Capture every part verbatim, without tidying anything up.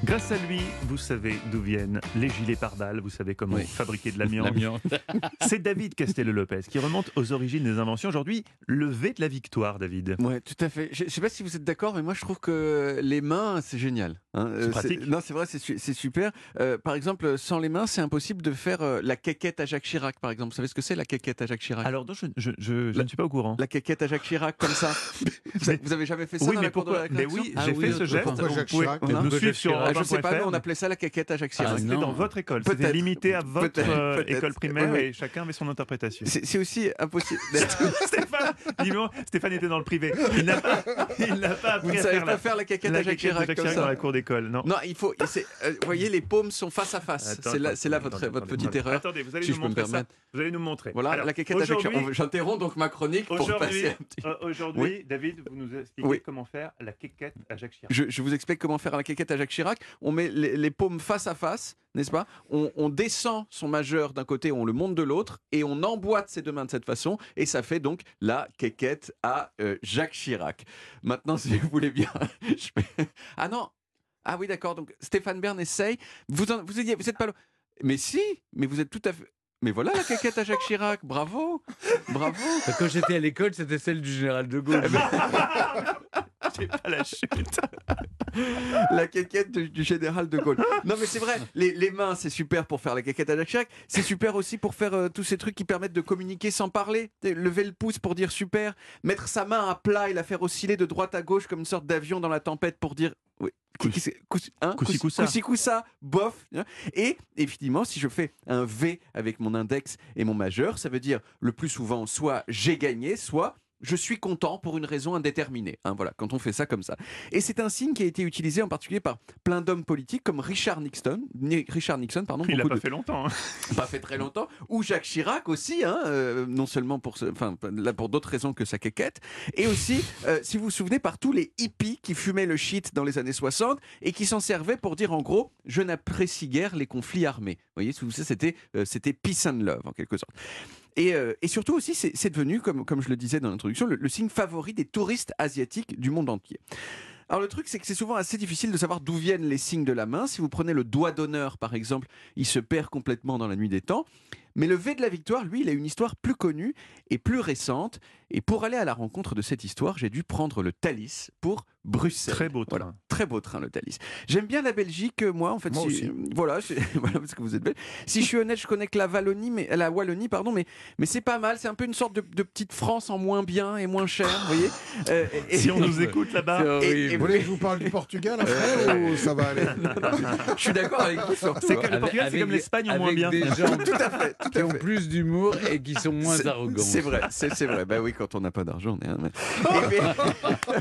Grâce à lui, vous savez d'où viennent les gilets pare-balles, vous savez comment Oui. fabriquer de l'amiante. L'amiante. C'est David Castello-Lopez qui remonte aux origines des inventions. Aujourd'hui, le V de la victoire, David. Ouais, tout à fait. Je ne sais pas si vous êtes d'accord, mais moi je trouve que les mains, c'est génial. hein. C'est Euh, pratique. Non, c'est vrai, c'est su- c'est super. Euh, par exemple, sans les mains, c'est impossible de faire euh, la caquette à Jacques Chirac, par exemple. Vous savez ce que c'est la caquette à Jacques Chirac? Alors, non, je, je- je- je La- ne suis pas au courant. La caquette à Jacques Chirac, comme ça. vous, avez, vous avez jamais fait ça Oui, dans mais la cour de pourquoi la Mais récréation oui, Ah j'ai oui, fait ce geste. pourquoi Vous Jacques pouvez Chirac nous Pourquoi suivre Jacques sur Chirac Ah, Europe je un sais point pas, F R. nous on appelait ça la caquette à Jacques Ah, Chirac. c'était non. dans votre école. Peut-être. C'était limité à votre Peut-être, euh, peut-être. école primaire Oui, oui. et chacun avait son interprétation. C'est c'est aussi impossible d'être. Stéphane, dis-moi, Stéphane était dans le privé. Il n'a pas, il n'a pas Vous appris ne à savez faire pas la, faire la caquette la à Jacques caquette de Chirac Jacques comme Chirac dans ça. la cour d'école, non. Non, il faut. c'est, euh, Vous voyez, les paumes sont face à face. Attends, C'est là, attends, c'est là attends, votre, attends, votre attendez, petite attendez. erreur. Attendez, vous allez si nous je peux me montrer ça. permettre. Vous allez nous montrer. Voilà, Alors, la caquette à Jacques aujourd'hui- Chirac. On- J'interromps donc ma chronique pour Aujourd'hui, passer un petit. euh, aujourd'hui, Oui. David, vous nous expliquez Oui. comment faire la quéquette à Jacques Chirac. Je, je vous explique comment faire la caquette à Jacques Chirac. On met les, les paumes face à face, n'est-ce pas? on, on descend son majeur d'un côté, on le monte de l'autre, et on emboîte ses deux mains de cette façon, et ça fait donc la quéquette à euh, Jacques Chirac. Maintenant, si vous voulez bien, je vais- ah non, ah oui d'accord. Donc Stéphane Bern essaye. Vous en- vous êtes, vous êtes pas là. Mais si, mais vous êtes tout à fait. Mais voilà la caquette à Jacques Chirac. Bravo, bravo. Quand j'étais à l'école, c'était celle du général de Gaulle. J'ai pas la chute. La caquette du, du général de Gaulle. Non mais c'est vrai, les, les mains c'est super pour faire la caquette à Jacques Chirac, c'est super aussi pour faire euh, tous ces trucs qui permettent de communiquer sans parler. T'sais, lever le pouce pour dire super, mettre sa main à plat et la faire osciller de droite à gauche comme une sorte d'avion dans la tempête pour dire... Oui. Cous- Qui- qui- cous- hein, Coussi cous- coussa. coussi coussa, bof. hein. Et effectivement, si je fais un V avec mon index et mon majeur, ça veut dire le plus souvent soit j'ai gagné, soit je suis content pour une raison indéterminée. hein, voilà, quand on fait ça comme ça. Et c'est un signe qui a été utilisé en particulier par plein d'hommes politiques comme Richard Nixon, Ni- Richard Nixon, pardon, Il n'a beaucoup pas de- fait longtemps. hein. pas fait très longtemps, ou Jacques Chirac aussi, hein, euh, non seulement pour, ce, enfin, là, pour d'autres raisons que sa quéquette, et aussi, euh, si vous vous souvenez, par tous les hippies qui fumaient le shit dans les années soixante et qui s'en servaient pour dire en gros, je n'apprécie guère les conflits armés. Vous voyez, ça c'était, euh, c'était peace and love en quelque sorte. Et, euh, et surtout aussi, c'est, c'est devenu, comme, comme je le disais dans l'introduction, le, le signe favori des touristes asiatiques du monde entier. Alors le truc, c'est que c'est souvent assez difficile de savoir d'où viennent les signes de la main. Si vous prenez le doigt d'honneur, par exemple, il se perd complètement dans la nuit des temps. Mais le V de la victoire, lui, il a une histoire plus connue et plus récente. Et pour aller à la rencontre de cette histoire, j'ai dû prendre le Thalys pour Bruxelles. Très beau train. Voilà, très beau train, le Thalys. J'aime bien la Belgique, moi, en fait. Moi si- aussi. Voilà, c'est- voilà, parce que vous êtes belle. Si je suis honnête, je connais que la Wallonie, mais la Wallonie, pardon, mais mais c'est pas mal. C'est un peu une sorte de, de petite France en moins bien et moins cher, vous voyez. Euh, et- Si on nous écoute là-bas. C'est horrible. et- et- Vous voulez que je vous parle du Portugal après ou ça va aller? je suis d'accord avec vous sur C'est tout, que hein. le Portugal, c'est comme l'Espagne en moins avec bien. des gens Tout à fait, tout qui à ont fait. plus d'humour et qui sont moins C'est- arrogants. C'est vrai, c'est, c'est vrai. Bah oui, quand on n'a pas d'argent, on est un... Et puis,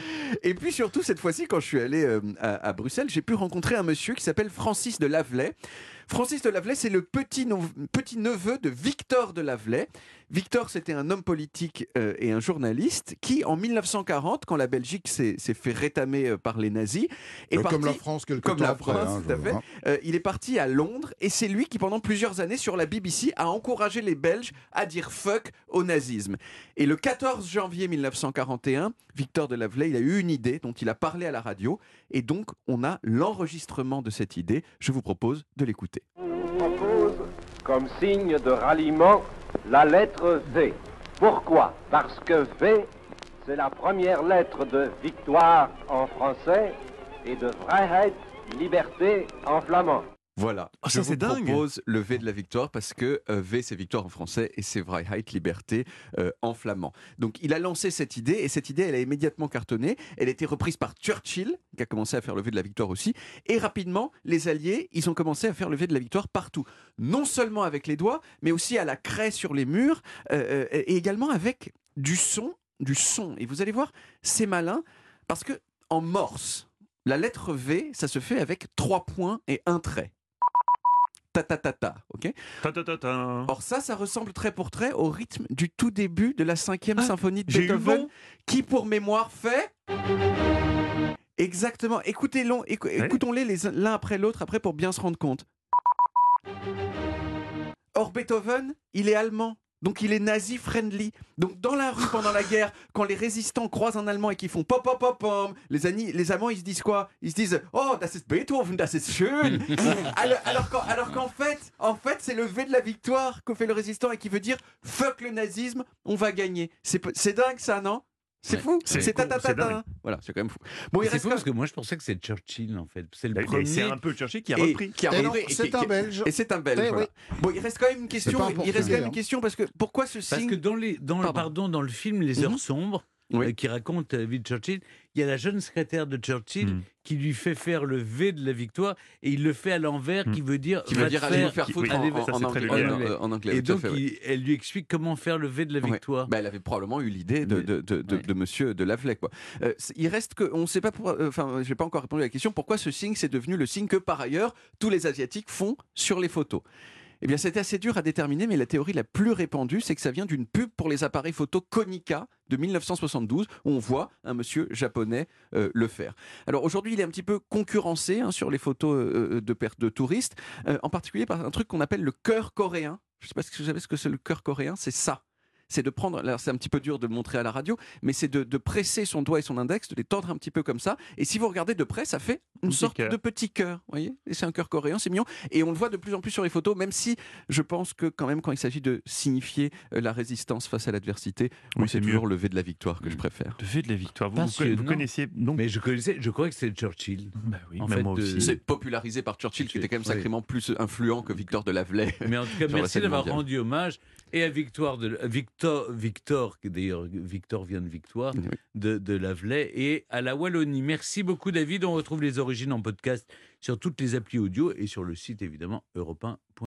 et puis surtout, cette fois-ci, quand je suis allé euh, à, à Bruxelles, j'ai pu rencontrer un monsieur qui s'appelle Francis de Lavelay. Francis de Lavelay, c'est le petit, no- petit neveu de Victor de Lavelay. Victor, c'était un homme politique euh, et un journaliste qui, en mille neuf cent quarante, quand la Belgique s'est, s'est fait rétamer euh, par les nazis, est Euh, parti... Comme la France quelque Comme temps la après. France, hein, tout à je- fait. hein. Euh, il est parti à Londres et c'est lui qui, pendant plusieurs années, sur la B B C, a encouragé les Belges à dire fuck au nazisme. Et le quatorze janvier mille neuf cent quarante et un, Victor de Lavelay, il a eu une idée dont il a parlé à la radio et donc on a l'enregistrement de cette idée. Je vous propose de l'écouter. Propose comme signe de ralliement la lettre V. Pourquoi? Parce que V, c'est la première lettre de victoire en français et de Vrijheid, liberté en flamand. Voilà, Oh, je ça, vous c'est dingue. propose le V de la victoire parce que euh, V c'est victoire en français et c'est Vrijheid, liberté euh, en flamand. Donc il a lancé cette idée et cette idée elle a immédiatement cartonné. Elle a été reprise par Churchill qui a commencé à faire le V de la victoire aussi. Et rapidement, les Alliés, ils ont commencé à faire le V de la victoire partout. Non seulement avec les doigts, mais aussi à la craie sur les murs euh, euh, et également avec du son, du son. Et vous allez voir, c'est malin parce que en morse, la lettre V, ça se fait avec trois points et un trait. Ta ta ta ta, ok. Ta, ta, ta, ta. Or ça, ça ressemble trait pour trait au rythme du tout début de la cinquième Ah, symphonie de j'ai eu Beethoven, bon. qui pour mémoire fait exactement. Écoutez-les, écou- écoutons-les les uns- l'un après l'autre après pour bien se rendre compte. Or Beethoven, il est allemand. Donc il est nazi-friendly. Donc dans la rue pendant la guerre, quand les résistants croisent un Allemand et qu'ils font pop pop pop pom, les, Ani- les Allemands ils se disent quoi? Ils se disent oh das ist Beethoven, das ist schön. alors alors qu'en, alors qu'en fait, en fait c'est le V de la victoire que fait le résistant et qui veut dire fuck le nazisme, on va gagner. C'est, p- c'est dingue ça, non? C'est Ouais. fou, C'est c'est con, ta ta ta c'est dingue. ta. Voilà, c'est quand même fou. Bon, il C'est reste fou quand- parce que moi je pensais que c'est Churchill en fait. C'est le Mais premier. C'est un peu Churchill qui a et repris. qui a Et non, repris et c'est qui- un qui- Belge. Et c'est un Belge. Eh voilà. Bon, il reste quand même une question. pas un Il reste quand Portugais, même hein. une question parce que pourquoi ce Parce signe que dans, les, dans, le, Pardon. pardon, dans le film Les Mhm. Heures Sombres, Oui. euh, qui raconte la vie de Churchill, il y a la jeune secrétaire de Churchill Mm. qui lui fait faire le V de la victoire et il le fait à l'envers, Mm. qui veut dire qui va veut te dire allez faire- vous faire qui- foutre oui, en, allez- en- ça, en c'est anglais. très bien. en- en- en anglais, Et tout à donc fait, ouais. il- elle lui explique comment faire le V de la Ouais. victoire. Bah, elle avait probablement eu l'idée de, Mais- de, de, de, ouais. de monsieur de Lavelet, quoi. Euh, c- il reste que, on ne sait pas pourquoi, euh, enfin, j'ai pas encore répondu à la question, pourquoi ce signe c'est devenu le signe que par ailleurs tous les Asiatiques font sur les photos. Eh bien, c'était assez dur à déterminer, mais la théorie la plus répandue, c'est que ça vient d'une pub pour les appareils photo Konica de mille neuf cent soixante-douze, où on voit un monsieur japonais euh, le faire. Alors aujourd'hui, il est un petit peu concurrencé hein, sur les photos euh, de perte de touristes, euh, en particulier par un truc qu'on appelle le cœur coréen. Je ne sais pas si vous savez ce que c'est le cœur coréen, c'est ça. C'est de prendre, alors c'est un petit peu dur de le montrer à la radio, mais c'est de, de presser son doigt et son index, de les tordre un petit peu comme ça. Et si vous regardez de près, ça fait une Petit sorte cœur. de petit cœur. Vous voyez? Et c'est un cœur coréen, c'est mignon. Et on le voit de plus en plus sur les photos, même si je pense que quand même, quand il s'agit de signifier euh, la résistance face à l'adversité, Oui, oui, c'est c'est mieux. toujours le V de la victoire que je préfère. Le V de la victoire. Vous, vous, Passionnant. vous connaissiez donc. Mais je connaissais, je croyais que c'était Churchill. Bah oui, En mais fait, moi euh, aussi. C'est popularisé par Churchill, qui était quand même Oui. sacrément plus influent que Victor de Lavelet. Mais en tout cas, Sur la merci scène d'avoir mondiale. rendu hommage et à Victoire de à Victor, Victor, qui d'ailleurs Victor vient de Victoire, Oui. de, de Lavelet, et à la Wallonie. Merci beaucoup David. On retrouve les origines en podcast sur toutes les applis audio et sur le site évidemment europe un point fr.